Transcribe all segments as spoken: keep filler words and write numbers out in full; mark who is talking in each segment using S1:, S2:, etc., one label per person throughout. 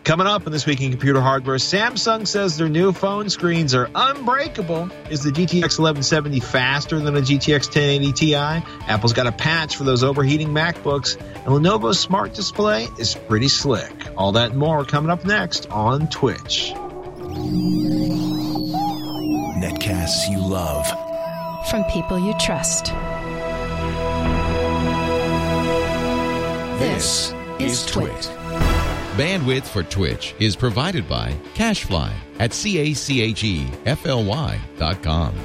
S1: Coming up in This Week in Computer Hardware, Samsung says their new phone screens are unbreakable. Is the G T X eleven seventy faster than a G T X ten eighty Ti? Apple's got a patch for those overheating MacBooks. And Lenovo's smart display is pretty slick. All that and more coming up next on Twitch.
S2: Netcasts you love.
S3: From people you trust. This, this is Twit.
S4: Bandwidth for Twitch is provided by CacheFly at C A C H E F L Y dot com.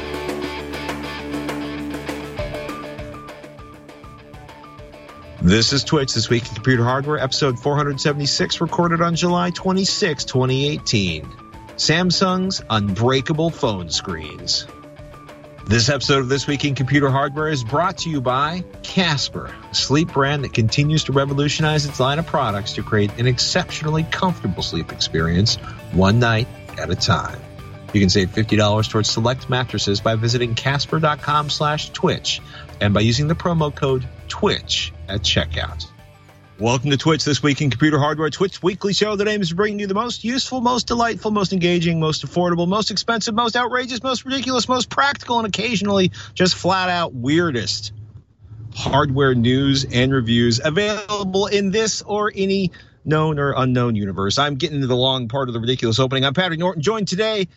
S1: This is Twitch, This Week in Computer Hardware, episode four seventy-six, recorded on July twenty-sixth, twenty eighteen. Samsung's unbreakable phone screens. This episode of This Week in Computer Hardware is brought to you by Casper, a sleep brand that continues to revolutionize its line of products to create an exceptionally comfortable sleep experience, one night at a time. You can save fifty dollars towards select mattresses by visiting casper.com slash Twitch and by using the promo code Twitch at checkout. Welcome to Twitch, This Week in Computer Hardware, Twitch's weekly show that aims to bring you the most useful, most delightful, most engaging, most affordable, most expensive, most outrageous, most ridiculous, most practical, and occasionally just flat out weirdest hardware news and reviews available in this or any known or unknown universe. I'm getting into the long part of the ridiculous opening. I'm Patrick Norton, joined today,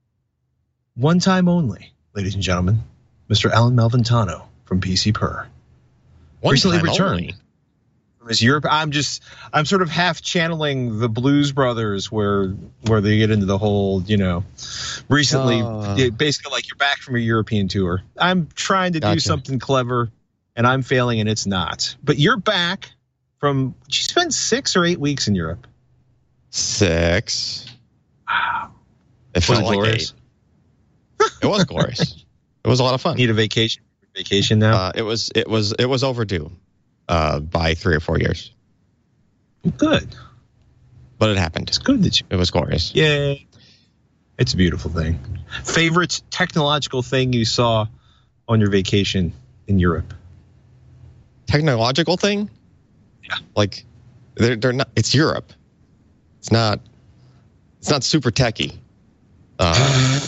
S1: one time only, ladies and gentlemen, Mister Alan Malventano from P C Per.
S5: One
S1: Recently
S5: time
S1: returned.
S5: only.
S1: Is Europe? I'm just, I'm sort of half channeling the Blues Brothers, where where they get into the whole, you know, recently,
S5: uh,
S1: it, basically like you're back from a European tour. I'm trying to
S5: gotcha.
S1: do something clever, and I'm failing, and it's not. But you're back from. Did you spend six or eight weeks in Europe?
S5: Six.
S1: Wow,
S5: It
S1: was
S5: felt
S1: it
S5: like
S1: glorious?
S5: eight. It was glorious. It was a lot of fun.
S1: Need a vacation? Vacation now?
S5: Uh, it was. It was. It was overdue. Uh, by three or four years.
S1: Good,
S5: But it happened.
S1: it's good that you.
S5: It was glorious.
S1: Yay! It's a beautiful thing. Favorite technological thing you saw on your vacation in Europe?
S5: Technological thing?
S1: Yeah.
S5: Like, they're they're not. It's Europe. It's not. It's not super techy. Uh,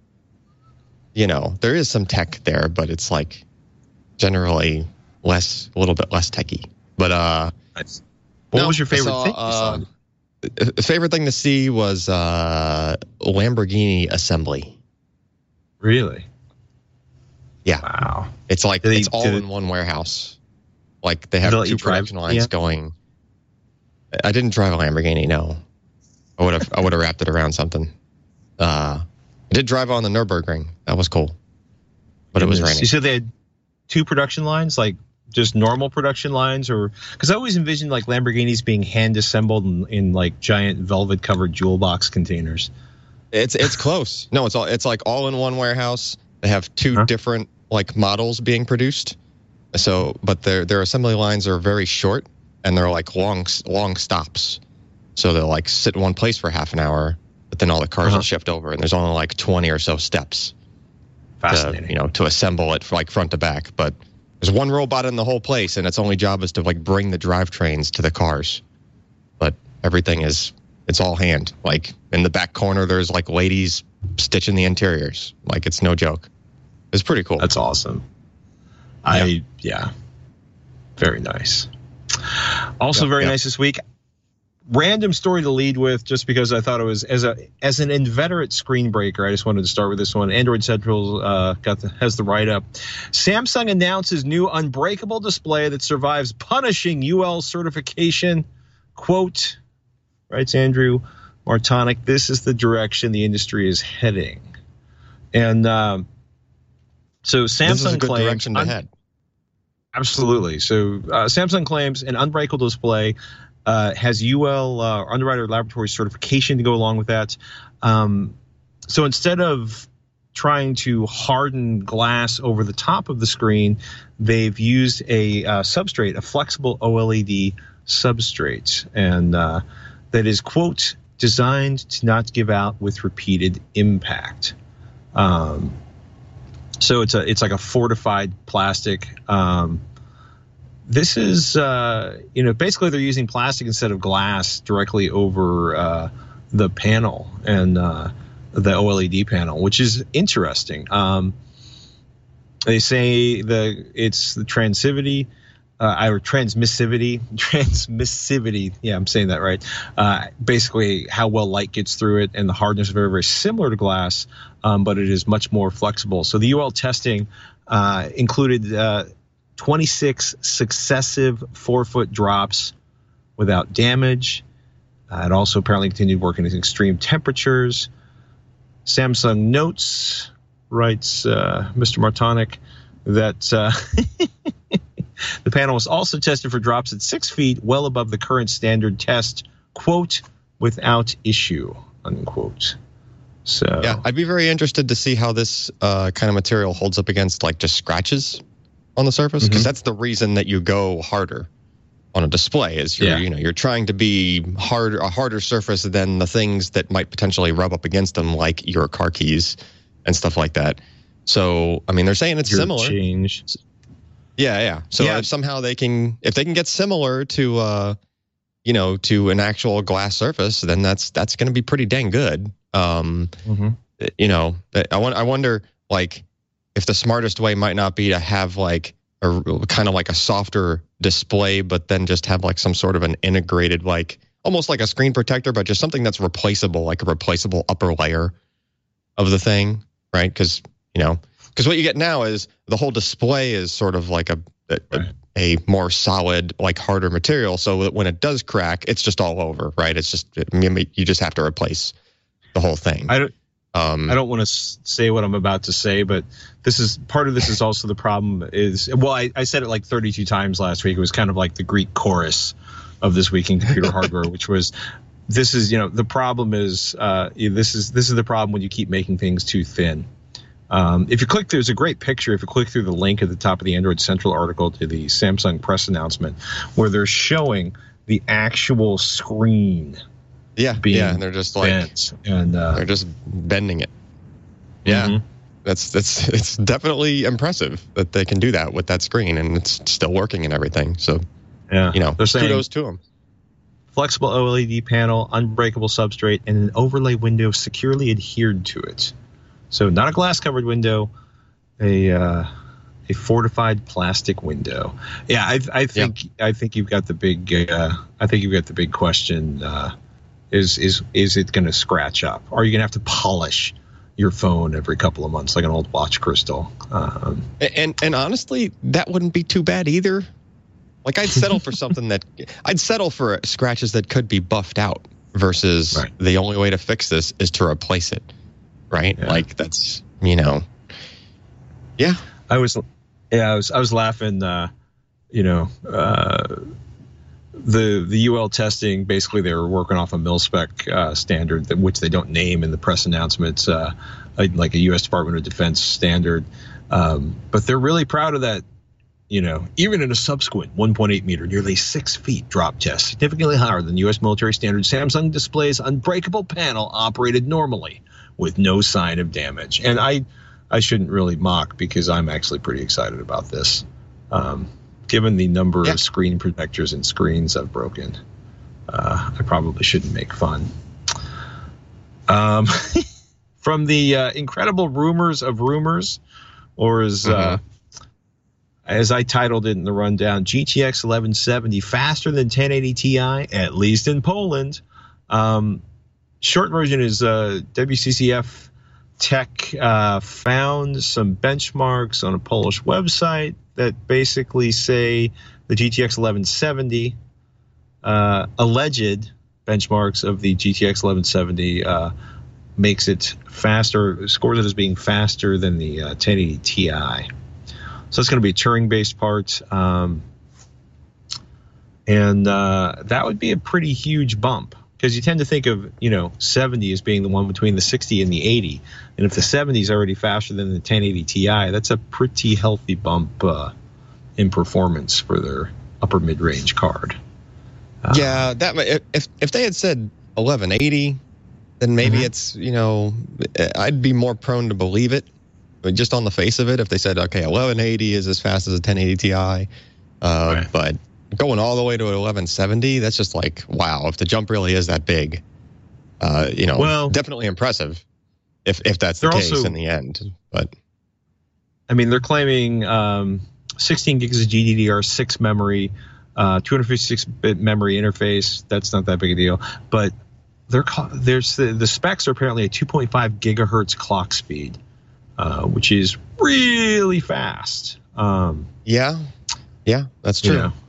S5: you know, there is some tech there, but it's like generally less, a little bit less techy. But uh,
S1: Nice. What
S5: no,
S1: was your favorite
S5: I saw,
S1: thing you saw?
S5: Uh, the favorite thing to see was uh, Lamborghini assembly.
S1: Really?
S5: Yeah.
S1: Wow.
S5: It's like
S1: Did they-
S5: it's all
S1: did-
S5: in one warehouse. Like they
S1: Did
S5: have
S1: they let
S5: two
S1: you drive?
S5: production lines
S1: Yeah.
S5: going. I didn't drive a Lamborghini. No, I would have. I would have wrapped it around something. Uh, I did drive on the Nürburgring. That was cool, but it was raining.
S1: You said they had two production lines, like just normal production lines, or because I always envisioned like Lamborghinis being hand assembled in, in like giant velvet covered jewel box containers.
S5: It's it's close. No, it's all. It's like all in one warehouse. They have two
S1: Huh?
S5: different like models being produced. So, but their their assembly lines are very short and they're like long long stops. So they'll like sit in one place for half an hour, but then all the cars
S1: Uh-huh.
S5: will shift over, and there's only like twenty or so steps.
S1: Fascinating.
S5: To, you know, to assemble it like front to back. But there's one robot in the whole place, and its only job is to like bring the drivetrains to the cars. But everything is it's all hand. Like in the back corner, there's like ladies stitching the interiors. Like it's no joke. It's pretty cool.
S1: That's awesome. I yeah, very nice. Also
S5: Yep,
S1: very
S5: yep.
S1: nice this week. Random story to lead with, just because I thought it was as a as an inveterate screen breaker. I just wanted to start with this one. Android Central uh, got the, has the write up. Samsung announces new unbreakable display that survives punishing U L certification. Quote, writes Andrew Martonic, "This is the direction the industry is heading." And um, so Samsung
S5: this is a good
S1: claims,
S5: direction to
S1: un-
S5: head.
S1: Absolutely. So uh, Samsung claims an unbreakable display uh, has U L uh, Underwriter Laboratory certification to go along with that. Um, so instead of trying to harden glass over the top of the screen, they've used a uh, substrate, a flexible OLED substrate, and uh, that is, quote, designed to not give out with repeated impact. Um, so it's a it's like a fortified plastic. Um, this is, uh, you know, basically they're using plastic instead of glass directly over uh, the panel and uh, the O L E D panel, which is interesting. Um, they say the it's the transivity, uh, or transmissivity, transmissivity. Yeah, I'm saying that right. Uh, basically, how well light gets through it, and the hardness is very, very similar to glass, um, but it is much more flexible. So the U L testing uh, included Uh, twenty-six successive four-foot drops without damage. Uh, it also apparently continued working at extreme temperatures. Samsung notes, writes uh, Mister Martonic, that uh, the panel was also tested for drops at six feet, well above the current standard test, quote, without issue, unquote. So
S5: yeah, I'd be very interested to see how this uh, kind of material holds up against like just scratches on the surface, because mm-hmm. that's the reason that you go harder on a display is you're, yeah. you know, you're trying to be hard, a harder surface than the things that might potentially rub up against them, like your car keys and stuff like that. So, I mean, they're saying it's
S1: your
S5: similar.
S1: Change.
S5: Yeah, yeah. So
S1: yeah.
S5: if somehow they can, if they can get similar to, uh, you know, to an actual glass surface, then that's that's going to be pretty dang good. Um, mm-hmm. You know, I want, I wonder, like, if the smartest way might not be to have like a kind of like a softer display, but then just have like some sort of an integrated, like almost like a screen protector, but just something that's replaceable, like a replaceable upper layer of the thing, right? Because, you know, because what you get now is the whole display is sort of like a, a, right. a, a more solid, like harder material. So that when it does crack, it's just all over, right? It's just, you just have to replace the whole thing.
S1: I don't, Um, I don't want to say what I'm about to say, but this is part of this is also the problem is, well, I, I said it like thirty-two times last week. It was kind of like the Greek chorus of This Week in Computer Hardware, which was, this is, you know, the problem is, uh, this is, this is the problem when you keep making things too thin. Um, if you click, there's a great picture. If you click through the link at the top of the Android Central article to the Samsung press announcement, where they're showing the actual screen.
S5: Yeah, yeah, and they're just like,
S1: and uh,
S5: they're just bending it. Yeah, mm-hmm. that's that's it's definitely impressive that they can do that with that screen, and it's still working and everything. So,
S1: yeah,
S5: you know,
S1: they're saying
S5: kudos to them.
S1: Flexible O L E D panel, unbreakable substrate, and an overlay window securely adhered to it. So, not a glass-covered window, a uh, a fortified plastic window. Yeah, I, I think yeah. I think you've got the big. Uh, I think you've got the big question. Uh, Is is is it going to scratch up? Are you going to have to polish your phone every couple of months like an old watch crystal? Um,
S5: and, and and honestly, that wouldn't be too bad either. Like I'd settle for something that I'd settle for scratches that could be buffed out versus right. the only way to fix this is to replace it, right? Yeah. Like that's you know, yeah.
S1: I was yeah I was I was laughing, uh, you know. Uh, The the U L testing, basically they were working off a mil-spec uh, standard, that, which they don't name in the press announcements, uh, like a U S Department of Defense standard. Um, but they're really proud of that, you know, even in a subsequent one point eight meter, nearly six feet drop test, significantly higher than U S military standard. Samsung displays unbreakable panel operated normally with no sign of damage. And I, I shouldn't really mock because I'm actually pretty excited about this. Um, Given the number yeah. of screen protectors and screens I've broken, uh, I probably shouldn't make fun. Um, from the uh, incredible rumors of rumors, or as mm-hmm. uh, as I titled it in the rundown, G T X eleven seventy faster than ten eighty Ti, at least in Poland. Um, short version is uh, W C C F Tech uh, found some benchmarks on a Polish website that basically say the G T X eleven seventy, uh, alleged benchmarks of the G T X eleven seventy uh, makes it faster, scores it as being faster than the uh, ten eighty Ti. So it's going to be a Turing-based part, um, and uh, that would be a pretty huge bump. Because you tend to think of, you know, seventy as being the one between the sixty and the eighty. And if the seventy is already faster than the ten eighty Ti, that's a pretty healthy bump uh, in performance for their upper mid-range card. Uh,
S5: yeah, that if if they had said eleven eighty, then maybe mm-hmm. it's, you know, I'd be more prone to believe it. But just on the face of it, if they said, okay, eleven eighty is as fast as a ten eighty Ti, Uh,
S1: Right.
S5: But going all the way to eleven seventy, that's just like, wow, if the jump really is that big, uh, you know,
S1: Well-
S5: definitely impressive if if that's the
S1: They're
S5: case
S1: also-
S5: in the end. But
S1: I mean, they're claiming um, sixteen gigs of G D D R six memory, uh, two fifty-six bit memory interface. That's not that big a deal. But they're ca- there's the, the specs are apparently a two point five gigahertz clock speed, uh, which is really fast. Um,
S5: yeah, yeah, that's
S1: you
S5: true.
S1: know.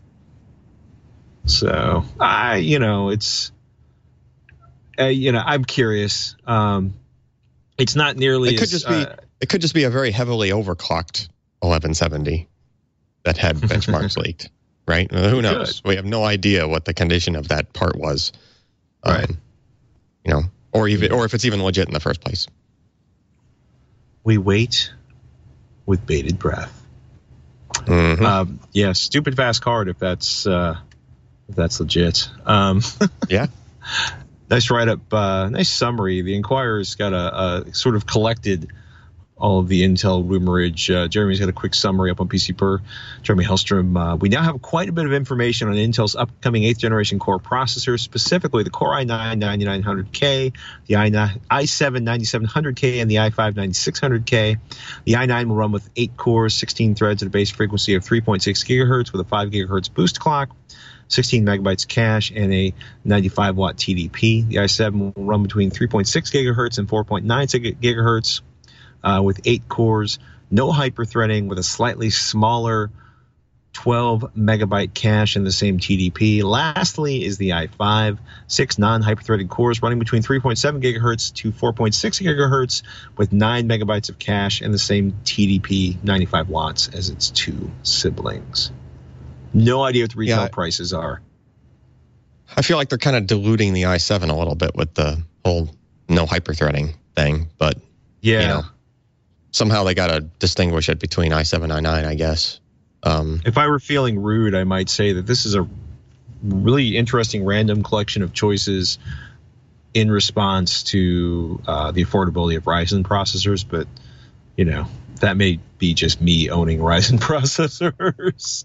S1: So I, you know, it's, uh, you know, I'm curious. Um, it's not nearly.
S5: It could
S1: as,
S5: just be
S1: uh,
S5: it could just be a very heavily overclocked eleven seventy that had benchmarks leaked, right? Uh, Who knows? We have no idea what the condition of that part was, um,
S1: Right.
S5: You know, or even or if it's even legit in the first place.
S1: we wait with bated breath.
S5: Mhm.
S1: Um, yeah, stupid fast card if that's uh, if that's legit. Um,
S5: Yeah.
S1: nice write up, uh, nice summary. The Inquirer's got a, a sort of collected all of the Intel rumorage. Uh, Jeremy's got a quick summary up on P C Per. Jeremy Hellstrom. Uh, we now have quite a bit of information on Intel's upcoming eighth generation core processors, specifically the Core i nine ninety-nine hundred K, the i nine, i seven ninety-seven hundred K, and the i five ninety-six hundred K. The i nine will run with eight cores, sixteen threads at a base frequency of three point six gigahertz with a five gigahertz boost clock, sixteen megabytes cache, and a ninety-five watt T D P. The i seven will run between three point six gigahertz and four point nine gigahertz. Uh, with eight cores, no hyperthreading, with a slightly smaller twelve megabyte cache and the same T D P. Lastly is the i five, six non-hyperthreaded cores running between three point seven gigahertz to four point six gigahertz with nine megabytes of cache and the same T D P, ninety-five watts, as its two siblings. No idea what the retail
S5: Yeah.
S1: prices are.
S5: I feel like they're kind of diluting the i seven a little bit with the whole no hyperthreading thing, but
S1: Yeah.
S5: you know, somehow they got to distinguish it between i seven, i nine, I guess. Um,
S1: If I were feeling rude, I might say that this is a really interesting random collection of choices in response to uh, the affordability of Ryzen processors. But, you know, that may be just me owning Ryzen processors.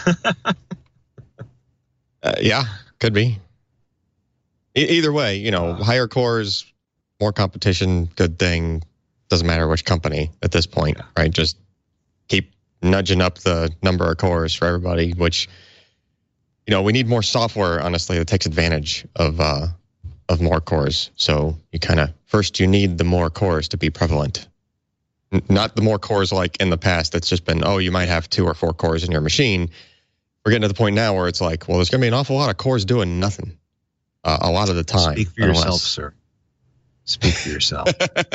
S5: uh, yeah, could be. E- either way, you know, higher cores, more competition, good thing. Doesn't matter which company at this point,
S1: Yeah.
S5: right? Just keep nudging up the number of cores for everybody, which, you know, we need more software, honestly, that takes advantage of uh, of more cores. So you kind of, first you need the more cores to be prevalent. N- not the more cores like in the past that's just been, oh, you might have two or four cores in your machine. We're getting to the point now where it's like, well, there's going to be an awful lot of cores doing nothing uh, a lot of the time.
S1: Speak for
S5: unless-
S1: yourself, sir. Speak for yourself.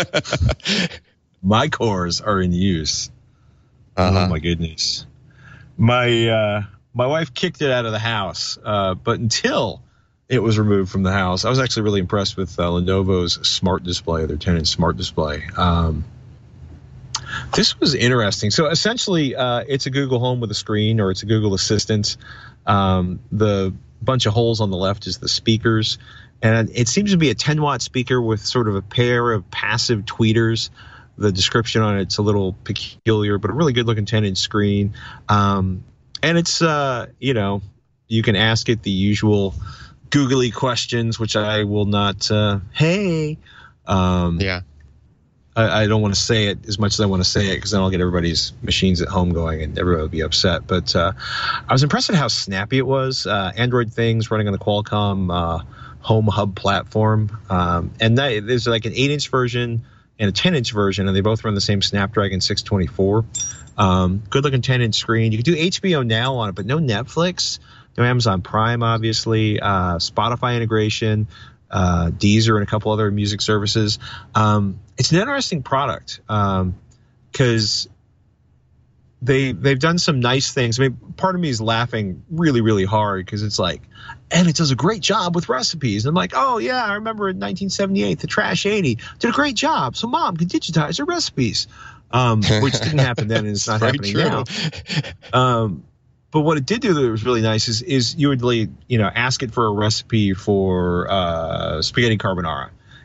S1: My cores are in use.
S5: Uh-huh.
S1: Oh my goodness. My uh, my wife kicked it out of the house, uh, but until it was removed from the house, I was actually really impressed with uh, Lenovo's smart display, their ten inch smart display. Um, this was interesting. So essentially, uh, it's a Google Home with a screen, or it's a Google Assistant. Um, the bunch of holes on the left is the speakers. And it seems to be a ten watt speaker with sort of a pair of passive tweeters. The description on it's a little peculiar, but a really good looking ten inch screen. Um, and it's, uh, you know, you can ask it the usual googly questions, which I will not, uh, hey. Um,
S5: Yeah.
S1: I, I don't want to say it as much as I want to say it, because then I'll get everybody's machines at home going and everybody will be upset. But uh, I was impressed at how snappy it was. Uh, Android things running on the Qualcomm uh, Home Hub platform. Um, and that, there's like an eight inch version and a ten inch version, and they both run the same Snapdragon six twenty-four. Um, good looking ten inch screen. You can do H B O Now on it, but no Netflix, no Amazon Prime, obviously, uh, Spotify integration, uh, Deezer, and a couple other music services. Um, it's an interesting product because um, they they've done some nice things. I mean, part of me is laughing really, really hard because it's like, and it does a great job with recipes. And I'm like, oh yeah, I remember in nineteen seventy-eight, the Trash eighty did a great job. So mom could digitize her recipes, um, which didn't happen then, and it's not
S5: Very
S1: happening
S5: true.
S1: now. Um, but what it did do that was really nice is is you would, you know, ask it for a recipe for uh, spaghetti carbonara,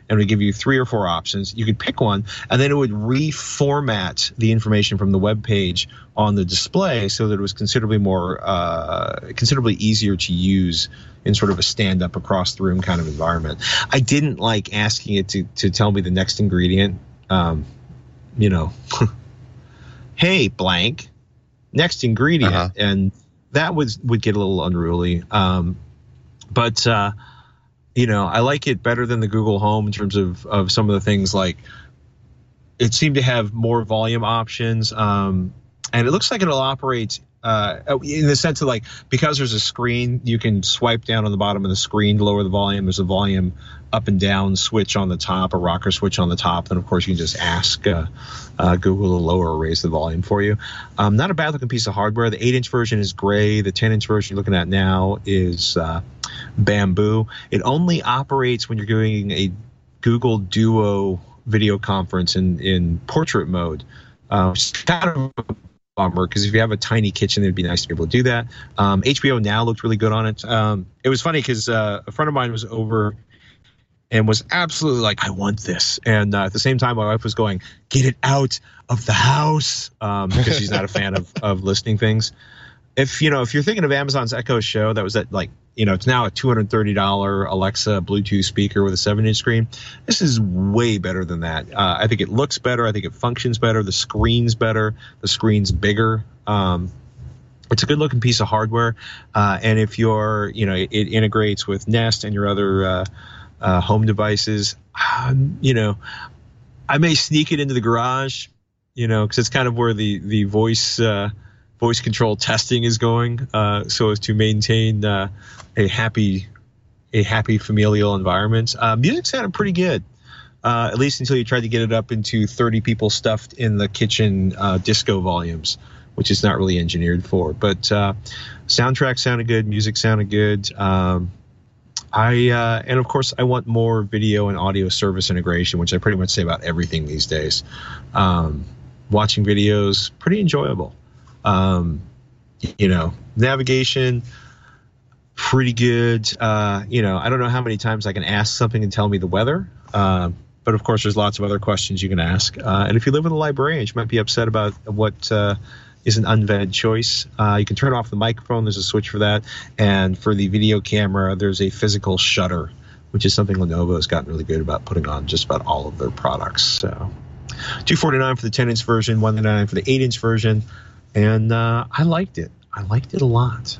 S1: and it would give you three or four options. You could pick one, and then it would reformat the information from the web page on the display so that it was considerably more, uh, considerably easier to use in sort of a stand-up across the room kind of environment. I didn't like asking it to to tell me the next ingredient. Um, you know, hey, blank, next ingredient, uh-huh. and that was would get a little unruly. Um, but uh, you know, I like it better than the Google Home in terms of of some of the things. Like, it seemed to have more volume options, um, and it looks like it'll operate uh, in the sense of, like, because there's a screen, you can swipe down on the bottom of the screen to lower the volume. There's a volume up and down switch on the top, a rocker switch on the top. Then, of course, you can just ask uh, uh, Google to lower or raise the volume for you. Um, not a bad looking piece of hardware. The eight inch version is gray. The ten inch version you're looking at now is uh, bamboo. It only operates when you're doing a Google Duo video conference in, in portrait mode. Uh, which is kind of a bummer, because if you have a tiny kitchen, it'd be nice to be able to do that. Um, H B O Now looked really good on it. Um, it was funny because uh, a friend of mine was over and was absolutely like, I want this. And uh, at the same time, my wife was going, get it out of the house, um, because she's not a fan of, of listening things. If, you know, if you're thinking of Amazon's Echo Show, that was at, like, you know, it's now a two hundred thirty dollars Alexa Bluetooth speaker with a seven inch screen. This is way better than that. Uh, I think it looks better. I think it functions better. The screen's better. The screen's bigger. Um, it's a good looking piece of hardware. Uh, and if you're, you know, it, it integrates with Nest and your other uh, uh, home devices, um, you know, I may sneak it into the garage, you know, because it's kind of where the, the voice, uh, voice control testing is going, uh, so as to maintain uh, a happy, a happy familial environment. Uh, music sounded pretty good, uh, at least until you tried to get it up into thirty people stuffed in the kitchen uh, disco volumes, which is not really engineered for. But uh, soundtrack sounded good, music sounded good. Um, I uh, and of course I want more video and audio service integration, which I pretty much say about everything these days. Um, watching videos, pretty enjoyable. Um, you know, navigation, pretty good. Uh, you know, I don't know how many times I can ask something and tell me the weather. Uh, but of course, there's lots of other questions you can ask. Uh, and if you live with a librarian, you might be upset about what uh, is an unvetted choice. Uh, you can turn off the microphone. There's a switch for that. And for the video camera, there's a physical shutter, which is something Lenovo has gotten really good about putting on just about all of their products. So two hundred forty-nine dollars for the ten inch version, one hundred ninety-nine dollars for the eight inch version. And uh, I liked it. I liked it a lot.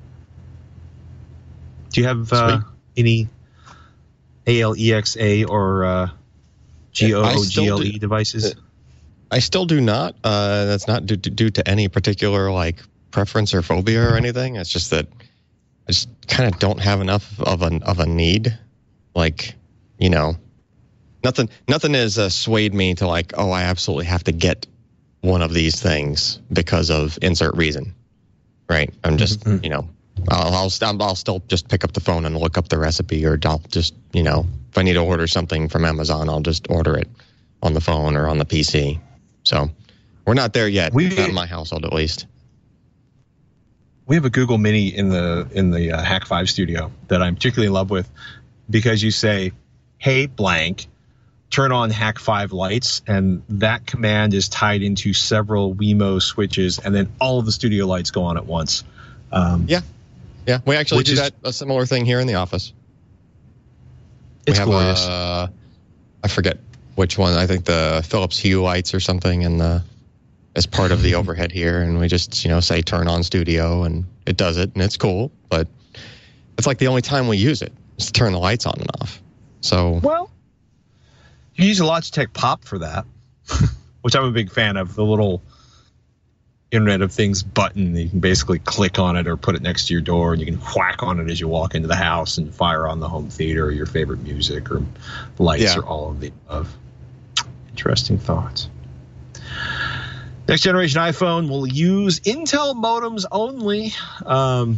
S1: Do you have uh, any A L E X A or uh, G O O G L E do, devices?
S5: I still do not. Uh, that's not due to, due to any particular like preference or phobia or anything. It's just that I just kind of don't have enough of a of a need. Like, you know, nothing nothing has uh, swayed me to like, oh, I absolutely have to get one of these things because of insert reason, right? I'm just, mm-hmm. you know, I'll, I'll I'll still just pick up the phone and look up the recipe, or I'll just, you know, if I need to order something from Amazon, I'll just order it on the phone or on the P C. So we're not there yet, we, not in my household at least.
S1: We have a Google Mini in the in the uh, Hack five studio that I'm particularly in love with, because you say, "Hey, blank, turn on Hack five lights," and that command is tied into several Wemo switches, and then all of the studio lights go on at once. Um,
S5: yeah, yeah, we actually do is, that a similar thing here in the office.
S1: It's
S5: we have
S1: glorious.
S5: A, I forget which one. I think the Philips Hue lights or something, in the as part of the overhead here, and we just, you know, say turn on studio, and it does it, and it's cool. But it's like the only time we use it is to turn the lights on and off. So
S1: well. You use a Logitech Pop for that, which I'm a big fan of. The little Internet of Things button, you can basically click on it or put it next to your door, and you can whack on it as you walk into the house and fire on the home theater or your favorite music or lights yeah. or all of the above. Interesting thoughts. Next generation iPhone will use Intel modems only. Um,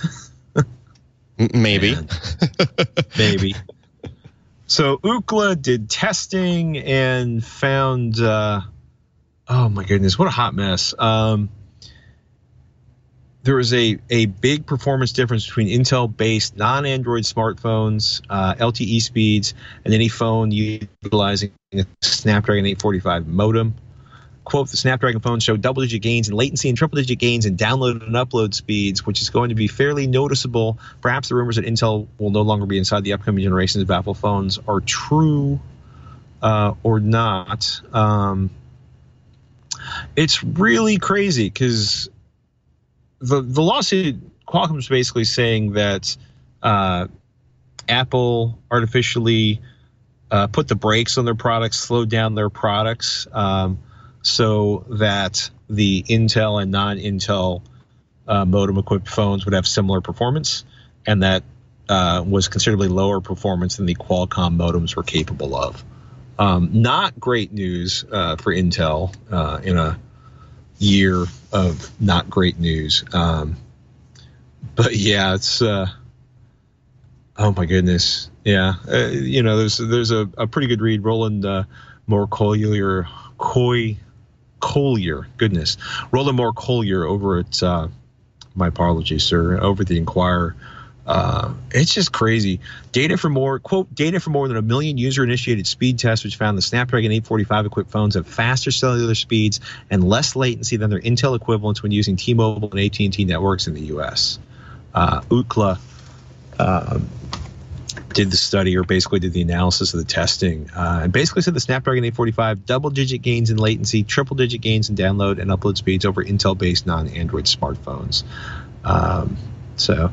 S5: Maybe.
S1: Maybe. So Ookla did testing and found, uh, oh my goodness, what a hot mess. Um, there was a, a big performance difference between Intel-based non-Android smartphones, uh, L T E speeds, and any phone utilizing a Snapdragon eight forty-five modem. Quote, the Snapdragon phone showed double-digit gains in latency and triple-digit gains in download and upload speeds, which is going to be fairly noticeable. Perhaps the rumors that Intel will no longer be inside the upcoming generations of Apple phones are true uh, or not. Um, it's really crazy because the, the lawsuit, Qualcomm's basically saying that uh, Apple artificially uh, put the brakes on their products, slowed down their products, um, so that the Intel and non-Intel uh, modem-equipped phones would have similar performance, and that uh, was considerably lower performance than the Qualcomm modems were capable of. Um, not great news uh, for Intel uh, in a year of not great news. Um, but yeah, it's uh, oh my goodness, yeah. Uh, you know, there's there's a, a pretty good read. Roland uh, Moore Collier, Coy. Collier, goodness, Roland Moore Collier over at uh, my apologies, sir, over at the Inquirer. Uh, it's just crazy. Data for more quote data for more than a million user-initiated speed tests, which found the Snapdragon eight forty-five equipped phones have faster cellular speeds and less latency than their Intel equivalents when using T-Mobile and A T and T networks in the U S. Uh, Ookla uh, did the study, or basically did the analysis of the testing, uh, and basically said the Snapdragon eight forty-five double-digit gains in latency, triple-digit gains in download and upload speeds over Intel-based non-Android smartphones. Um, so,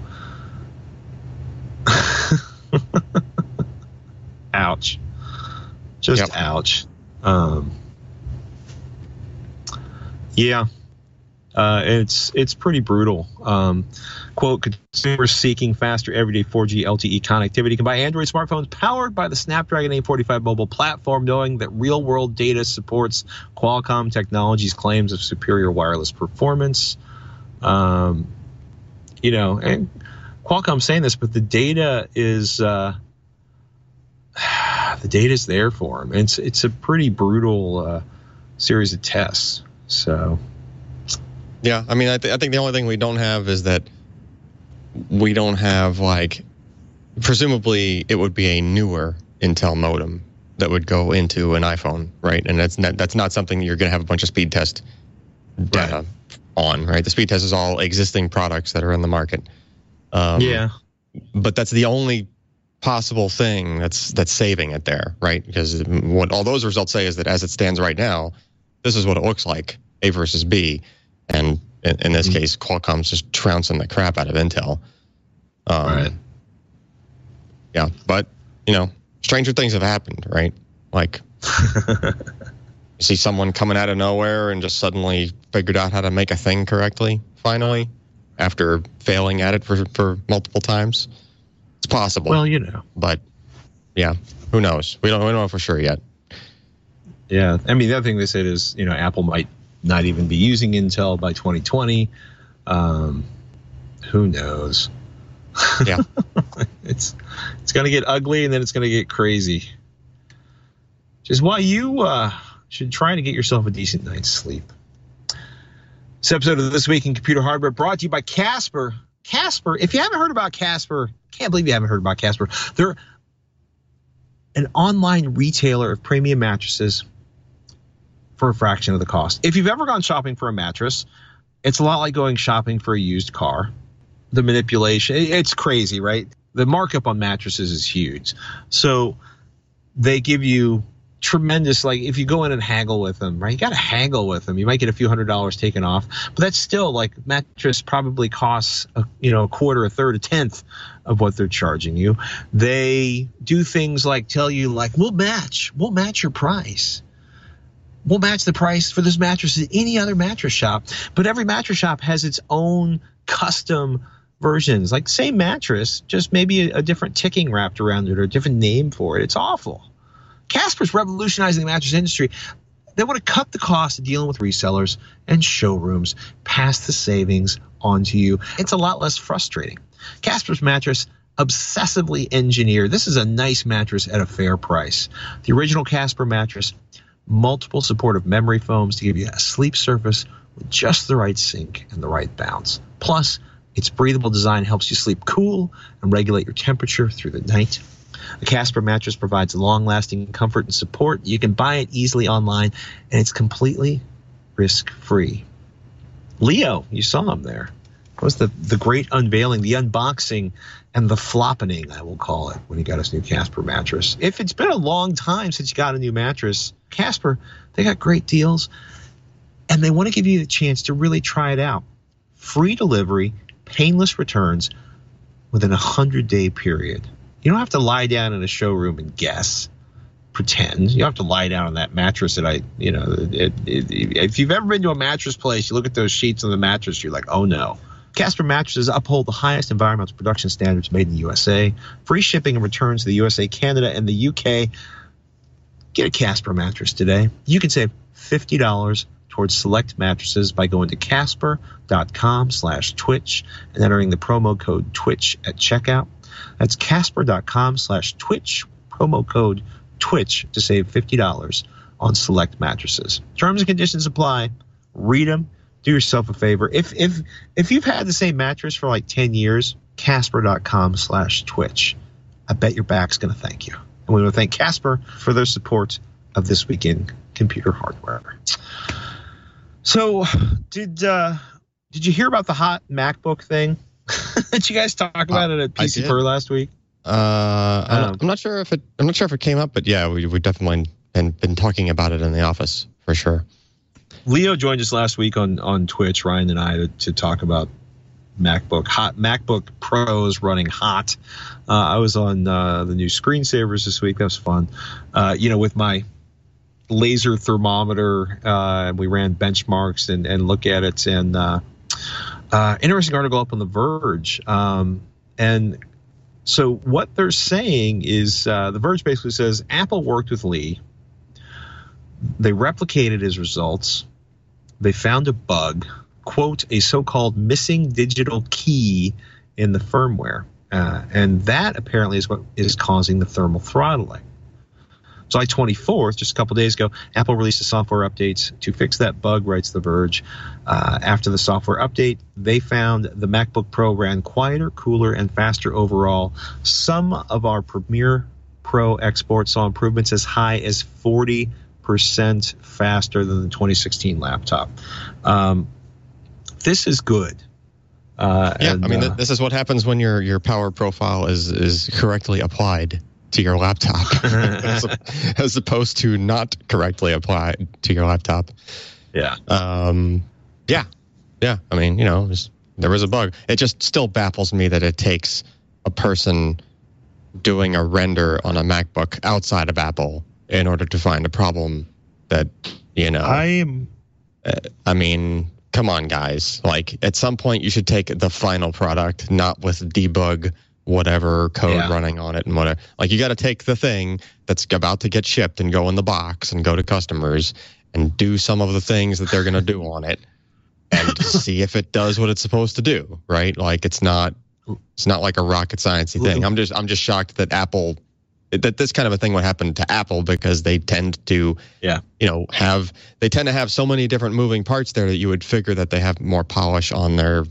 S1: ouch, just yep. ouch. Um, yeah. Uh, it's it's pretty brutal. Um, quote, consumers seeking faster everyday four G L T E connectivity can buy Android smartphones powered by the Snapdragon eight forty-five mobile platform, knowing that real-world data supports Qualcomm Technologies' claims of superior wireless performance. Um, you know, and Qualcomm's saying this, but the data is uh, the data is there for them. It's it's a pretty brutal uh, series of tests. So.
S5: Yeah, I mean, I, th- I think the only thing we don't have is that we don't have, like, presumably it would be a newer Intel modem that would go into an iPhone, right? And that's not, that's not something you're going to have a bunch of speed test data right. on, right? The speed test is all existing products that are in the market. Um,
S1: yeah.
S5: But that's the only possible thing that's that's saving it there, right? Because what all those results say is that as it stands right now, this is what it looks like, A versus B. And in, in this mm-hmm. case, Qualcomm's just trouncing the crap out of Intel. Um, right. Yeah, but, you know, stranger things have happened, right? Like, you see someone coming out of nowhere and just suddenly figured out how to make a thing correctly, finally, after failing at it for, for multiple times. It's possible.
S1: Well, you know.
S5: But, yeah, who knows? We don't, we don't know for sure yet.
S1: Yeah, I mean, the other thing they said is, you know, Apple might not even be using Intel by twenty twenty. Um, who knows?
S5: Yeah,
S1: it's it's going to get ugly, and then it's going to get crazy. Which is why you uh, should try to get yourself a decent night's sleep. This episode of This Week in Computer Hardware brought to you by Casper. Casper, if you haven't heard about Casper, can't believe you haven't heard about Casper. They're an online retailer of premium mattresses for a fraction of the cost. If you've ever gone shopping for a mattress, it's a lot like going shopping for a used car. The manipulation, it's crazy, right? The markup on mattresses is huge. So they give you tremendous, like if you go in and haggle with them, right? You got to haggle with them. You might get a few hundred dollars taken off, but that's still like mattress probably costs, a, you know, a quarter, a third, a tenth of what they're charging you. They do things like tell you like, we'll match, we'll match your price. We'll match the price for this mattress at any other mattress shop, but every mattress shop has its own custom versions, like same mattress, just maybe a, a different ticking wrapped around it or a different name for it. It's awful. Casper's revolutionizing the mattress industry. They want to cut the cost of dealing with resellers and showrooms, pass the savings on to you. It's a lot less frustrating. Casper's mattress, obsessively engineered. This is a nice mattress at a fair price. The original Casper mattress, multiple supportive memory foams to give you a sleep surface with just the right sink and the right bounce. Plus, its breathable design helps you sleep cool and regulate your temperature through the night. A Casper mattress provides long-lasting comfort and support. You can buy it easily online, and it's completely risk-free. Leo, you saw him there. It was the, the great unveiling, the unboxing, and the floppening, I will call it, when he got his new Casper mattress. If it's been a long time since you got a new mattress, Casper, they got great deals, and they want to give you the chance to really try it out. Free delivery, painless returns within a hundred-day period. You don't have to lie down in a showroom and guess, pretend. You don't have to lie down on that mattress that I, you know, it, it, it, if you've ever been to a mattress place, you look at those sheets on the mattress, you're like, oh no. Casper mattresses uphold the highest environmental production standards made in the U S A. Free shipping and returns to the U S A, Canada, and the U K. Get a Casper mattress today. You can save fifty dollars towards select mattresses by going to casper.com slash Twitch and entering the promo code Twitch at checkout. That's casper.com slash Twitch, promo code Twitch to save fifty dollars on select mattresses. Terms and conditions apply. Read them. Do yourself a favor. If if if you've had the same mattress for like ten years, casper.com slash Twitch. I bet your back's going to thank you. And we want to thank Casper for their support of This Week in Computer Hardware. So, did uh, did you hear about the hot MacBook thing? Did you guys talk about uh, it at P C Per last week?
S5: Uh, I'm, I'm not sure if it. I'm not sure if it came up, but yeah, we we definitely been been talking about it in the office for sure.
S1: Leo joined us last week on, on Twitch, Ryan and I, to, to talk about MacBook hot MacBook Pros running hot. Uh, I was on uh, the new screensavers this week. That was fun. Uh, you know, with my laser thermometer, uh, we ran benchmarks and, and look at it. And uh, uh, interesting article up on The Verge. Um, and so what they're saying is uh, The Verge basically says Apple worked with Lee. They replicated his results. They found a bug, quote, a so-called missing digital key in the firmware. Uh, and that apparently is what is causing the thermal throttling. July twenty-fourth, just a couple days ago, Apple released a software update to fix that bug, writes The Verge. Uh, after the software update, they found the MacBook Pro ran quieter, cooler, and faster overall. Some of our Premiere Pro exports saw improvements as high as forty percent faster than the twenty sixteen laptop. Um, this is good. Uh,
S5: yeah,
S1: and,
S5: I mean,
S1: uh,
S5: th- this is what happens when your your power profile is is correctly applied to your laptop, as, as opposed to not correctly applied to your laptop.
S1: Yeah.
S5: Um. Yeah. Yeah. I mean, you know, was, there was a bug. It just still baffles me that it takes a person doing a render on a MacBook outside of Apple in order to find a problem that, you know,
S1: I am.
S5: Uh, I mean, come on, guys. Like, at some point, you should take the final product, not with debug whatever code
S1: Yeah.
S5: running on it and whatever. Like, you got to take the thing that's about to get shipped and go in the box and go to customers and do some of the things that they're going to do on it and see if it does what it's supposed to do, right? Like, it's not, it's not like a rocket sciencey thing. I'm just, I'm just shocked that Apple. That this kind of a thing would happen to Apple because they tend to,
S1: Yeah.
S5: you know, have they tend to have so many different moving parts there that you would figure that they have more polish on their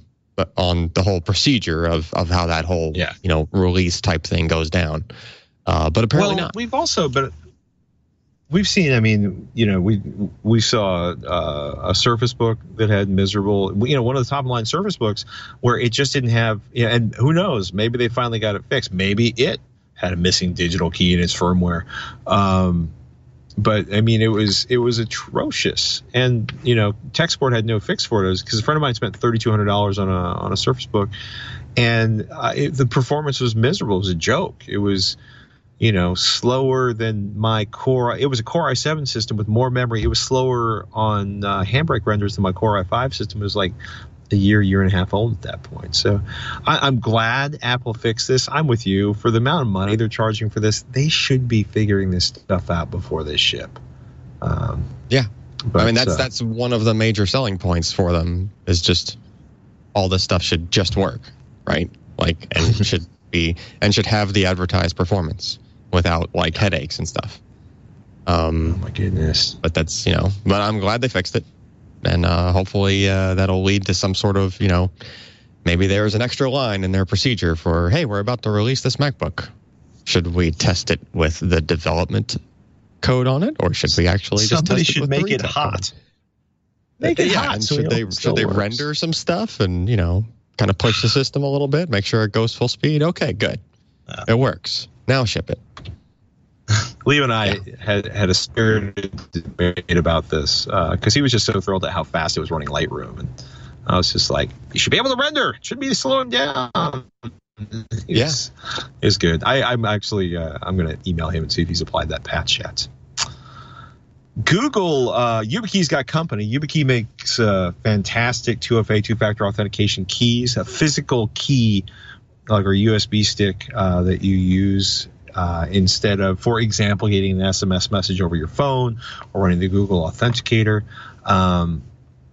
S5: on the whole procedure of of how that whole
S1: Yeah.
S5: you know release type thing goes down. Uh, but apparently
S1: well,
S5: not.
S1: We've also, but we've seen. I mean, you know, we we saw uh, a Surface Book that had miserable. You know, one of the top line Surface Books where it just didn't have. Yeah, and who knows? Maybe they finally got it fixed. Maybe it had a missing digital key in its firmware. Um, but I mean, it was it was atrocious, and you know, TechSport had no fix for it because a friend of mine spent thirty-two hundred dollars on a on a Surface Book, and uh, it, the performance was miserable. It was a joke. It was, you know, slower than my Core. It was a Core i seven system with more memory. It was slower on uh, Handbrake renders than my Core i five system. It was like a year, year and a half old at that point. So I, I'm glad Apple fixed this. I'm with you. For the amount of money they're charging for this, they should be figuring this stuff out before they ship. Um,
S5: yeah,
S1: but,
S5: I mean that's
S1: uh,
S5: that's one of the major selling points for them is just all this stuff should just work, right? Like and should be and should have the advertised performance without like headaches and stuff. Um,
S1: oh my goodness.
S5: But that's you know, but I'm glad they fixed it. And uh, hopefully uh, that'll lead to some sort of, you know, maybe there's an extra line in their procedure for, hey, we're about to release this MacBook. Should we test it with the development code on it, or should we actually
S1: Somebody
S5: just test
S1: should
S5: it with
S1: make
S5: the
S1: it
S5: retail
S1: hot.
S5: code?
S1: Make it
S5: yeah,
S1: hot.
S5: and
S1: so
S5: should
S1: we
S5: they
S1: know it
S5: should they
S1: still works.
S5: render some stuff and, you know, kind of push the system a little bit, make sure it goes full speed? Okay, good.
S1: Yeah.
S5: It works. Now ship it.
S1: Leo and I
S5: Yeah.
S1: had had a spirited debate about this because uh, he was just so thrilled at how fast it was running Lightroom, and I was just like, "You should be able to render. It shouldn't be slowing down." It's, yeah, it's good. I, I'm actually uh, I'm going to email him and see if he's applied that patch yet. Google, uh, YubiKey's got company. YubiKey makes uh, fantastic two F A, two-factor authentication keys, a physical key like a U S B stick uh, that you use uh, instead of, for example, getting an S M S message over your phone or running the Google Authenticator. Um,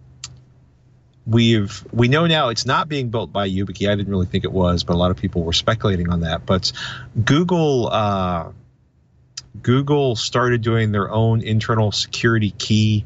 S1: we've we know now it's not being built by YubiKey. I didn't really think it was, but a lot of people were speculating on that. But Google uh, Google started doing their own internal security key.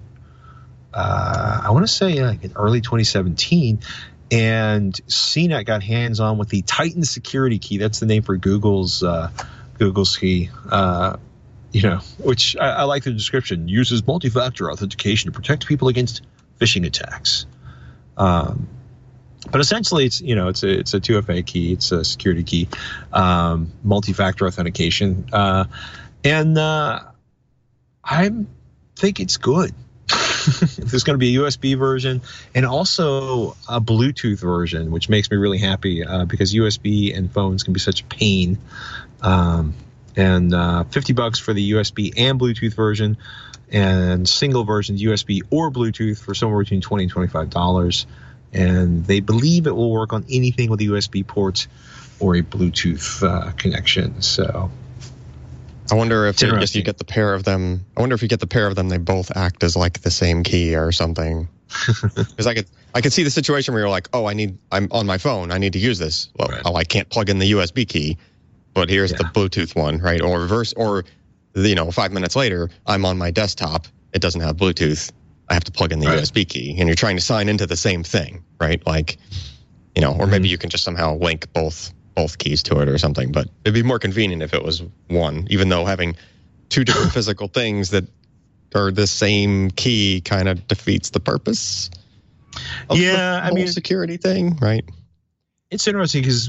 S1: Uh, I want to say like in early twenty seventeen. And C net got hands-on with the Titan Security Key. That's the name for Google's uh, Google's key. Uh, you know, which I, I like the description. Uses multi-factor authentication to protect people against phishing attacks. Um, but essentially, it's you know, it's a it's a two F A key. It's a security key, um, multi-factor authentication, uh, and uh, I think it's good. There's going to be a U S B version and also a Bluetooth version, which makes me really happy uh, because U S B and phones can be such a pain. Um, and uh, fifty bucks for the U S B and Bluetooth version, and single versions U S B or Bluetooth for somewhere between twenty and twenty-five dollars. And they believe it will work on anything with a U S B port or a Bluetooth uh, connection. So.
S5: I wonder if, it, if you get the pair of them. I wonder if you get the pair of them, they both act as like the same key or something. Because I could, I could see the situation where you're like, oh, I need, I'm on my phone, I need to use this. Well,
S1: right.
S5: oh, I can't plug in the U S B key, but here's
S1: yeah.
S5: the Bluetooth one, right? Or reverse, or you know, five minutes later, I'm on my desktop, it doesn't have Bluetooth, I have to plug in the
S1: right.
S5: U S B key, and you're trying to sign into the same thing, right? Like, you know, or mm-hmm. maybe you can just somehow link both. both keys to it or something, but it'd be more convenient if it was one, even though having two different physical things that are the same key kind of defeats the purpose of
S1: yeah,
S5: the
S1: I
S5: whole
S1: mean,
S5: security thing, right?
S1: It's interesting because,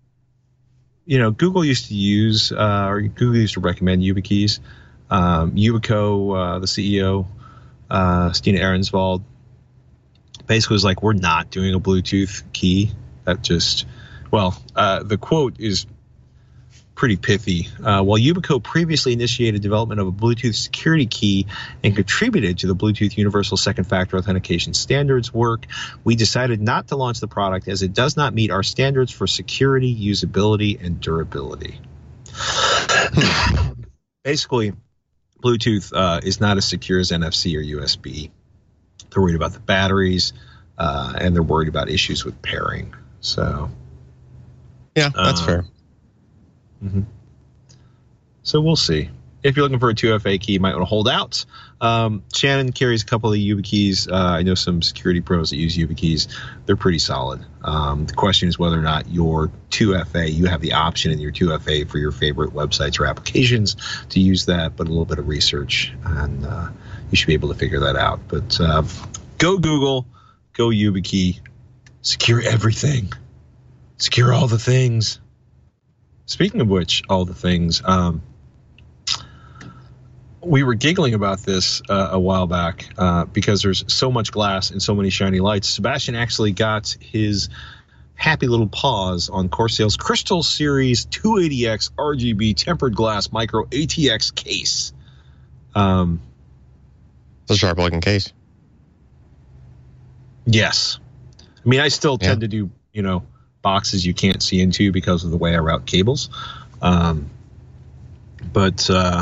S1: you know, Google used to use, uh, or Google used to recommend YubiKeys. Um, Yubico, uh, the C E O, uh, Stina Ahrensvald, basically was like, we're not doing a Bluetooth key. That just... Well, uh, the quote is pretty pithy. Uh, while Yubico previously initiated development of a Bluetooth security key and contributed to the Bluetooth Universal Second Factor Authentication Standards work, we decided not to launch the product as it does not meet our standards for security, usability, and durability. Basically, Bluetooth uh, is not as secure as N F C or U S B. They're worried about the batteries, uh, and they're worried about issues with pairing. So...
S5: Yeah, that's um, fair.
S1: Mm-hmm. So we'll see. If you're looking for a two F A key, you might want to hold out. Um, Shannon carries a couple of YubiKeys. Uh, I know some security pros that use YubiKeys. They're pretty solid. Um, the question is whether or not your two F A, you have the option in your two F A for your favorite websites or applications to use that, but a little bit of research, and uh, you should be able to figure that out. But uh, go Google, go YubiKey, secure everything. Secure all the things. Speaking of which, all the things. Um, we were giggling about this uh, a while back uh, because there's so much glass and so many shiny lights. Sebastian actually got his happy little paws on Corsair's Crystal Series two eighty X R G B tempered glass micro A T X case. Um,
S5: it's a sharp looking case.
S1: Yes. I mean, I still tend
S5: yeah.
S1: to do, you know, boxes you can't see into because of the way I route cables. Um, but uh,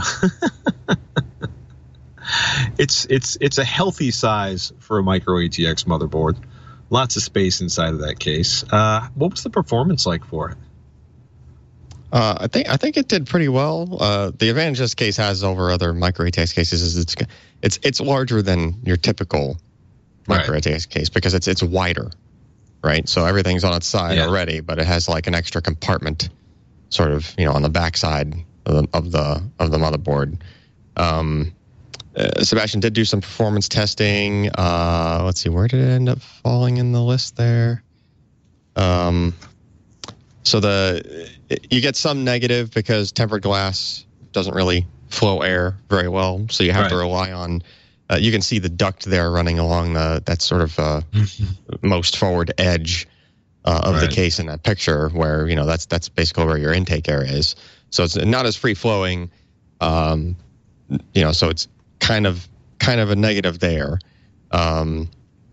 S1: it's it's it's a healthy size for a micro A T X motherboard. Lots of space inside of that case. Uh, what was the performance like for it?
S5: Uh, I think I think it did pretty well. Uh, the advantage this case has over other micro A T X cases is it's it's it's larger than your typical micro
S1: right.
S5: A T X case because it's it's wider. right? So everything's on its side
S1: Yeah.
S5: already, but it has like an extra compartment, sort of, you know, on the backside of the of the, of the motherboard. Um, uh, Sebastian did do some performance testing. Uh, let's see, where did it end up falling in the list there? Um, so the you get some negative because tempered glass doesn't really flow air very well, so you have
S1: Right.
S5: to rely on. Uh, you can see the duct there running along the that sort of uh, most forward edge uh, of the
S1: Right.
S5: case in that picture, where you know that's that's basically where your intake area is. So it's not as free flowing, um, you know. So it's kind of kind of a negative there, um,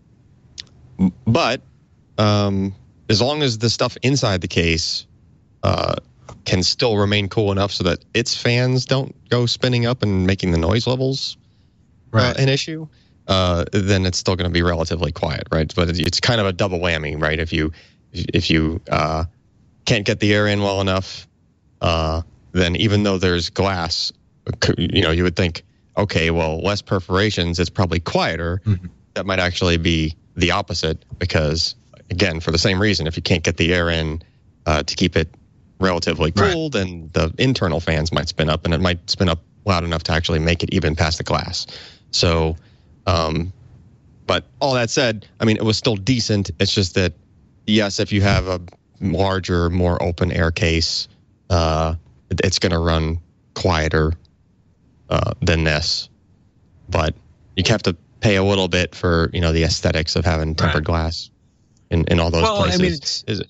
S5: but um, as long as the stuff inside the case uh, can still remain cool enough so that its fans don't go spinning up and making the noise levels
S1: Right.
S5: uh, an issue, uh, then it's still going to be relatively quiet, right? But it's kind of a double whammy, right? If you if you uh, can't get the air in well enough, uh, then even though there's glass, you know, you would think, okay, well, less perforations, it's probably quieter.
S1: Mm-hmm.
S5: That might actually be the opposite because, again, for the same reason, if you can't get the air in uh, to keep it relatively cool,
S1: Right.
S5: then the internal fans might spin up, and it might spin up loud enough to actually make it even past the glass. So, um, but all that said, I mean, it was still decent. It's just that, yes, if you have a larger, more open air case, uh, it- it's going to run quieter uh, than this. But you have to pay a little bit for, you know, the aesthetics of having tempered
S1: Right.
S5: glass in, in all those
S1: Well, I
S5: places.
S1: mean, it's-
S5: Is it?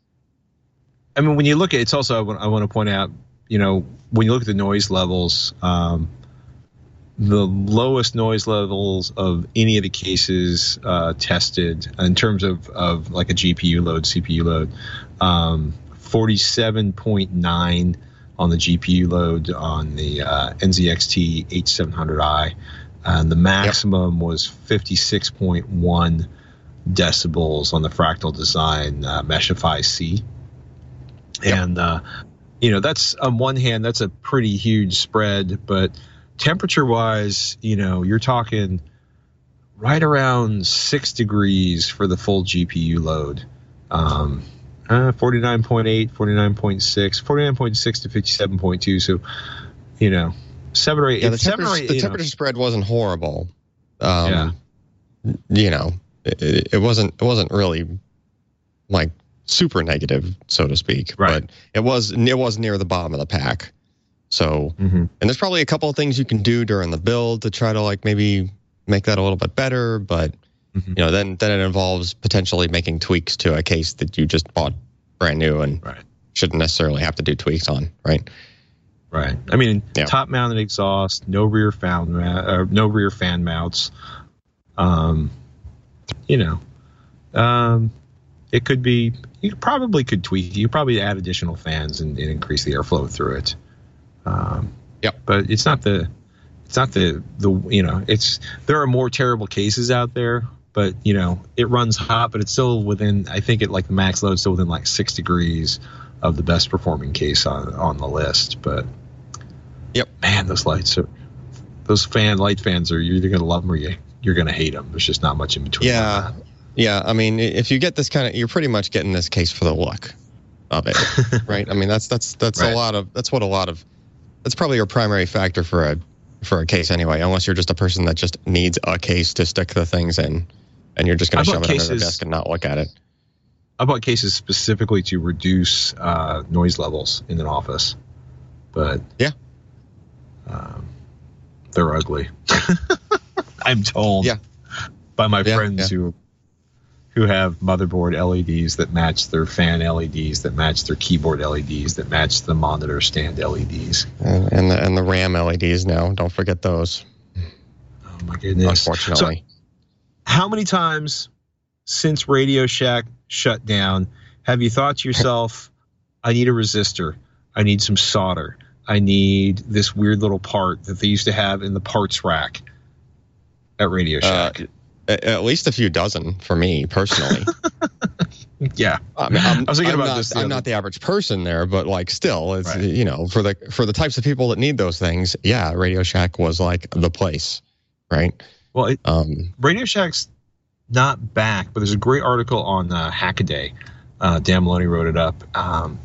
S1: I mean, when you look at it's also, I want, I want to point out, you know, when you look at the noise levels, um, the lowest noise levels of any of the cases uh, tested in terms of, of like a G P U load, C P U load, um, forty-seven point nine on the G P U load on the uh, N Z X T H seven hundred i, and the maximum was fifty-six point one decibels on the Fractal Design uh, Meshify C.
S5: Yep.
S1: And, uh, you know, that's on one hand, that's a pretty huge spread, but temperature wise, you know, you're talking right around six degrees for the full G P U load. Um, uh, forty-nine point eight, forty-nine point six, forty-nine point six to fifty-seven point two. So, you know, seven or eight.
S5: Yeah, the
S1: it's seven
S5: temperature,
S1: or eight,
S5: the
S1: you know.
S5: temperature spread wasn't horrible. Um, You know, it, it wasn't it wasn't really like super negative, so to speak.
S1: Right.
S5: But it was it was near the bottom of the pack. So,
S1: Mhm.
S5: and there's probably a couple of things you can do during the build to try to like maybe make that a little bit better. But
S1: Mhm.
S5: you know, then then it involves potentially making tweaks to a case that you just bought brand new and
S1: Right.
S5: shouldn't necessarily have to do tweaks on, right?
S1: Right. I mean,
S5: Yeah.
S1: top mounted exhaust, no rear fan, uh, no rear fan mounts. Um, you know, um, it could be. You probably could tweak. You probably add additional fans and, and increase the airflow through it. Um,
S5: Yep.
S1: But it's not the. It's not the the you know. It's there are more terrible cases out there, but you know it runs hot, but it's still within. I think it like the max load is still within like six degrees of the best performing case on on the list. But
S5: Yep.
S1: man, those lights are those fan light fans are you're either gonna love them or you you're gonna hate them. There's just not much in between.
S5: Yeah. Yeah, I mean, if you get this kind of, you're pretty much getting this case for the look of it, right? I mean, that's that's that's
S1: Right.
S5: a lot of that's what a lot of that's probably your primary factor for a for a case anyway. Unless you're just a person that just needs a case to stick the things in, and you're just going
S1: I
S5: to
S1: bought
S5: shove it under the
S1: cases-
S5: desk and not look at it.
S1: I bought cases specifically to reduce uh, noise levels in an office, but
S5: Yeah.
S1: um, they're ugly. I'm told
S5: Yeah.
S1: by my
S5: Yeah,
S1: friends
S5: yeah.
S1: who who have motherboard L E Ds that match their fan L E Ds, that match their keyboard L E Ds, that match the monitor stand L E Ds.
S5: And, and the and the RAM L E Ds now. Don't forget those.
S1: Oh my goodness!
S5: Unfortunately.
S1: So, how many times since Radio Shack shut down have you thought to yourself, I need a resistor, I need some solder, I need this weird little part that they used to have in the parts rack at Radio Shack?
S5: Uh, at at least a few dozen for me personally.
S1: Yeah,
S5: I, mean, I'm,
S1: I was thinking
S5: I'm
S1: about
S5: not,
S1: this the
S5: I'm
S1: other-
S5: not the average person there, but like still, it's
S1: Right.
S5: you know for the for the types of people that need those things. Yeah, Radio Shack was like the place, right?
S1: well, it,
S5: Um,
S1: Radio Shack's not back, but there's a great article on uh, Hackaday. Uh, Dan Maloney wrote it up. Um,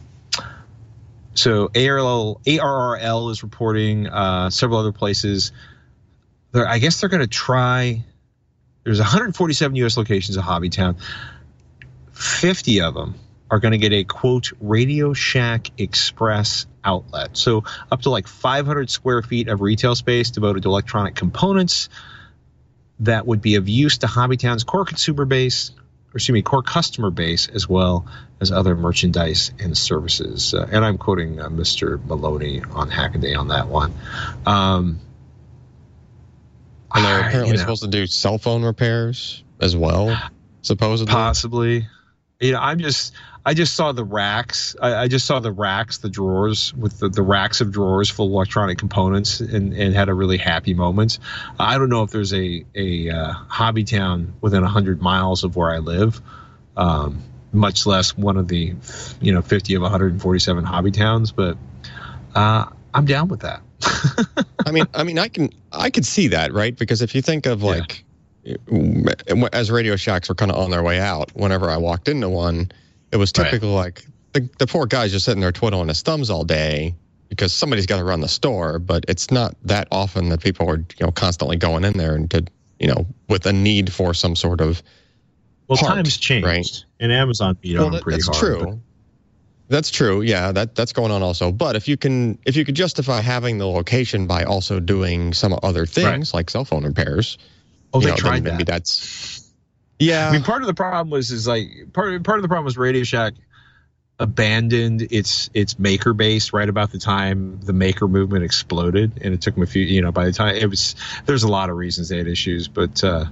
S1: so A R L, A R R L is reporting uh, several other places. They're, I guess they're going to try. There's one hundred forty-seven U S locations of Hobbytown. fifty of them are going to get a, quote, Radio Shack Express outlet. So up to like five hundred square feet of retail space devoted to electronic components that would be of use to Hobbytown's core consumer base, or excuse me, core customer base, as well as other merchandise and services. Uh, and I'm quoting uh, Mister Maloney on Hackaday on that one. Um,
S5: and they're apparently
S1: you know,
S5: supposed to do cell phone repairs as well, supposedly.
S1: Possibly. You know, I'm just, I just saw the racks. I, I just saw the racks, the drawers with the, the racks of drawers full of electronic components, and, and had a really happy moment. I don't know if there's a, a uh, Hobbytown within one hundred miles of where I live, um, much less one of the, you know, fifty of one hundred forty-seven Hobbytowns, but uh, I'm down with that.
S5: I mean, I mean, I can, I could see that, right? Because if you think of like, yeah. as Radio Shacks were kind of on their way out, whenever I walked into one, it was typically right. like the, the poor guy's just sitting there twiddling his thumbs all day because somebody's got to run the store. But it's not that often that people are, you know, constantly going in there and to, you know, with a need for some sort of.
S1: Well,
S5: part,
S1: times changed,
S5: right?
S1: And Amazon beat
S5: well,
S1: on
S5: that,
S1: pretty
S5: that's
S1: hard.
S5: True.
S1: But...
S5: That's true. Yeah, that that's going on also. But if you can, if you could justify having the location by also doing some other things right. like cell phone repairs.
S1: Oh, they
S5: know,
S1: tried
S5: maybe
S1: that.
S5: That's yeah.
S1: I mean, part of the problem was is like part part of the problem was Radio Shack abandoned its its maker base right about the time the maker movement exploded, and it took them a few. You know, by the time it was, there's a lot of reasons they had issues, but uh,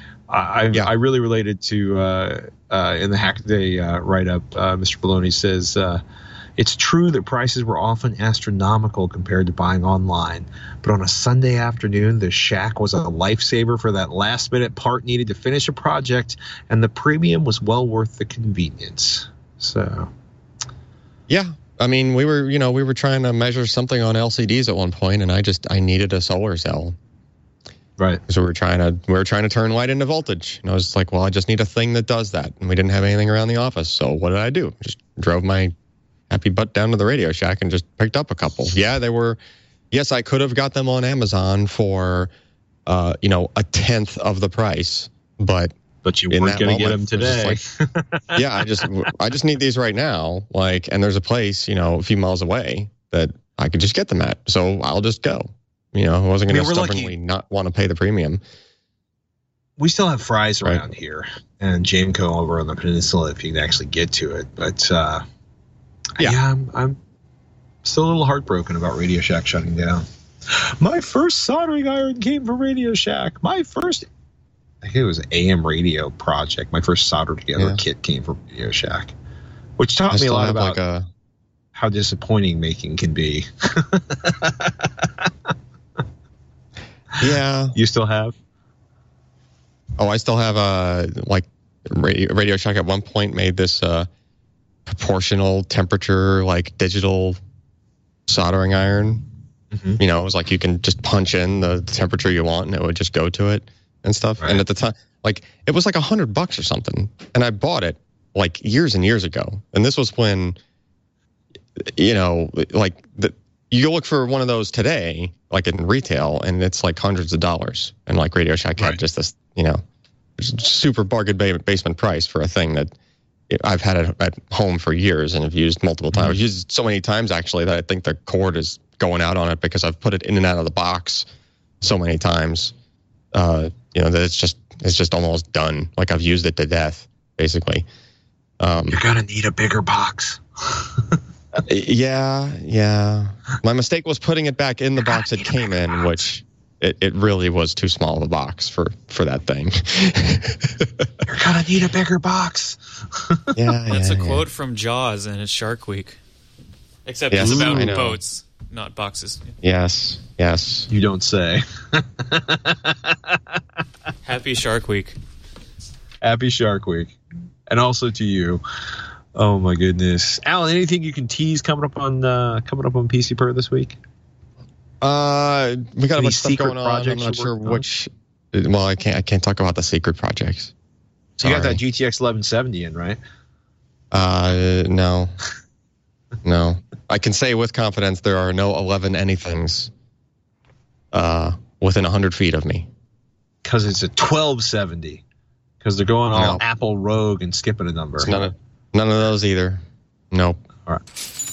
S1: I
S5: yeah.
S1: I really related to uh, uh, in the Hackaday uh, write up. Uh, Mister Baloney says. Uh, It's true that prices were often astronomical compared to buying online, but on a Sunday afternoon, the Shack was a lifesaver for that last-minute part needed to finish a project, and the premium was well worth the convenience. So,
S5: yeah, I mean, we were, you know, we were trying to measure something on L C Ds at one point, and I just I needed a solar cell,
S1: right?
S5: So we were trying to we were trying to turn light into voltage, and I was like, well, I just need a thing that does that, and we didn't have anything around the office, so what did I do? Just drove my happy butt down to the Radio Shack and just picked up a couple. Yeah, they were. Yes, I could have got them on Amazon for, uh, you know, a tenth of the price, but
S1: but you weren't going to get them today.
S5: Like, yeah, I just I just need these right now. Like, and there's a place, you know, a few miles away that I could just get them at. So I'll just go. You know, I wasn't going to stubbornly lucky. not want to pay the premium.
S1: We still have Fry's
S5: right.
S1: around here, and Jameco over on the peninsula if you can actually get to it, but. uh Yeah, yeah I'm, I'm still a little heartbroken about Radio Shack shutting down. My first soldering iron came from Radio Shack. My first, I think it was A M radio project. My first solder together yeah. kit came from Radio Shack, which taught
S5: I
S1: me a lot about
S5: like a...
S1: how disappointing making can be.
S5: yeah.
S1: You still have?
S5: Oh, I still have a, like, Radio, Radio Shack at one point made this, uh, proportional temperature, like digital soldering iron. Mm-hmm. You know, it was like you can just punch in the temperature you want and it would just go to it and stuff. Right. And at the time, like it was like a hundred bucks or something. And I bought it like years and years ago. And this was when, you know, like the, you look for one of those today, like in retail, and it's like hundreds of dollars. And like Radio Shack right. had just this, you know, super bargain basement price for a thing that I've had it at home for years and have used multiple times. Mm-hmm. I've used it so many times, actually, that I think the cord is going out on it because I've put it in and out of the box so many times. Uh, you know, that it's just it's just almost done. Like I've used it to death, basically. Um,
S1: You're going to need a bigger box.
S5: yeah, yeah. My mistake was putting it back in the box it came in, which... It it really was too small of a box for, for that thing.
S1: You're gonna need a bigger box.
S5: yeah,
S6: That's
S5: yeah,
S6: a
S5: yeah.
S6: quote from Jaws, and it's Shark Week. Except
S5: yes,
S6: it's about
S5: I know.
S6: boats, not boxes.
S5: Yes, yes.
S1: You don't say.
S6: Happy Shark Week.
S1: Happy Shark Week, and also to you. Oh my goodness, Alan! Anything you can tease coming up on uh, coming up on P C Per this week?
S5: Uh, we got
S1: Any
S5: a bunch of stuff going on. I'm not sure which. On? Well, I can't. I can't talk about the secret projects.
S1: So you got
S5: Sorry.
S1: that G T X eleven seventy in, right?
S5: Uh, no, no. I can say with confidence there are no eleven anythings uh, within one hundred feet of me.
S1: Because it's a twelve seventy. Because they're going all
S5: No.
S1: Apple rogue and skipping a number.
S5: It's none of none of those either. Nope.
S1: All right.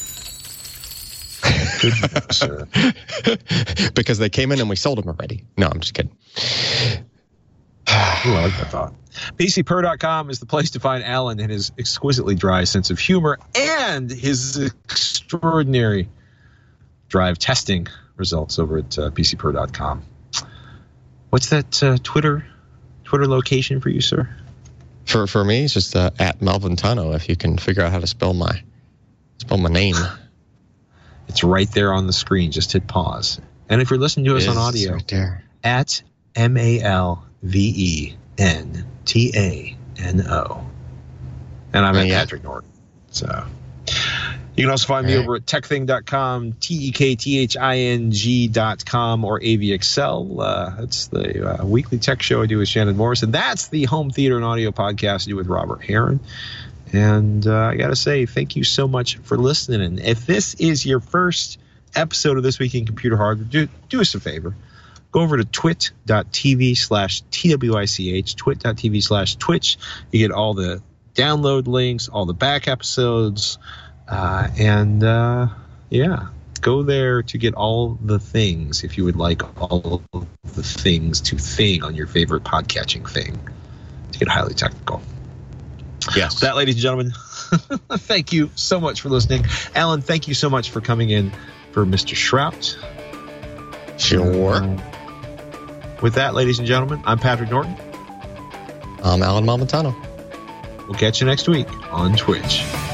S1: Good news, sir.
S5: Because they came in and we sold them already. No, I'm just kidding.
S1: Ooh, I like that thought. P C Per dot com is the place to find Alan and his exquisitely dry sense of humor and his extraordinary drive testing results over at uh, P C Per dot com. What's that uh, Twitter Twitter location for you, sir?
S5: For for me, it's just uh, at Melvin Tano. If you can figure out how to spell my spell my name,
S1: It's right there on the screen. Just hit pause. And if you're listening to us on
S5: It's
S1: audio,
S5: right there.
S1: at M A L V E N T A N O. And I'm at
S5: Yeah.
S1: Patrick Norton. So you can also find me
S5: All right.
S1: over at tech thing dot com, T E K T H I N G dot com, or A V Excel. Uh, that's the uh, weekly tech show I do with Shannon Morrison. That's the home theater and audio podcast I do with Robert Heron. And uh, I got to say, thank you so much for listening. And if this is your first episode of This Week in Computer Hardware, do, do us a favor. Go over to twit.tv slash TWICH, twit.tv slash Twitch. You get all the download links, all the back episodes, uh, and uh, yeah, go there to get all the things if you would like all of the things to thing on your favorite podcatching thing to get highly technical.
S5: Yes.
S1: With that, ladies and gentlemen, thank you so much for listening. Alan, thank you so much for coming in for Mister Shrout.
S5: Sure.
S1: With that, ladies and gentlemen, I'm Patrick Norton.
S5: I'm Alan Malventano.
S1: We'll catch you next week on Twitch.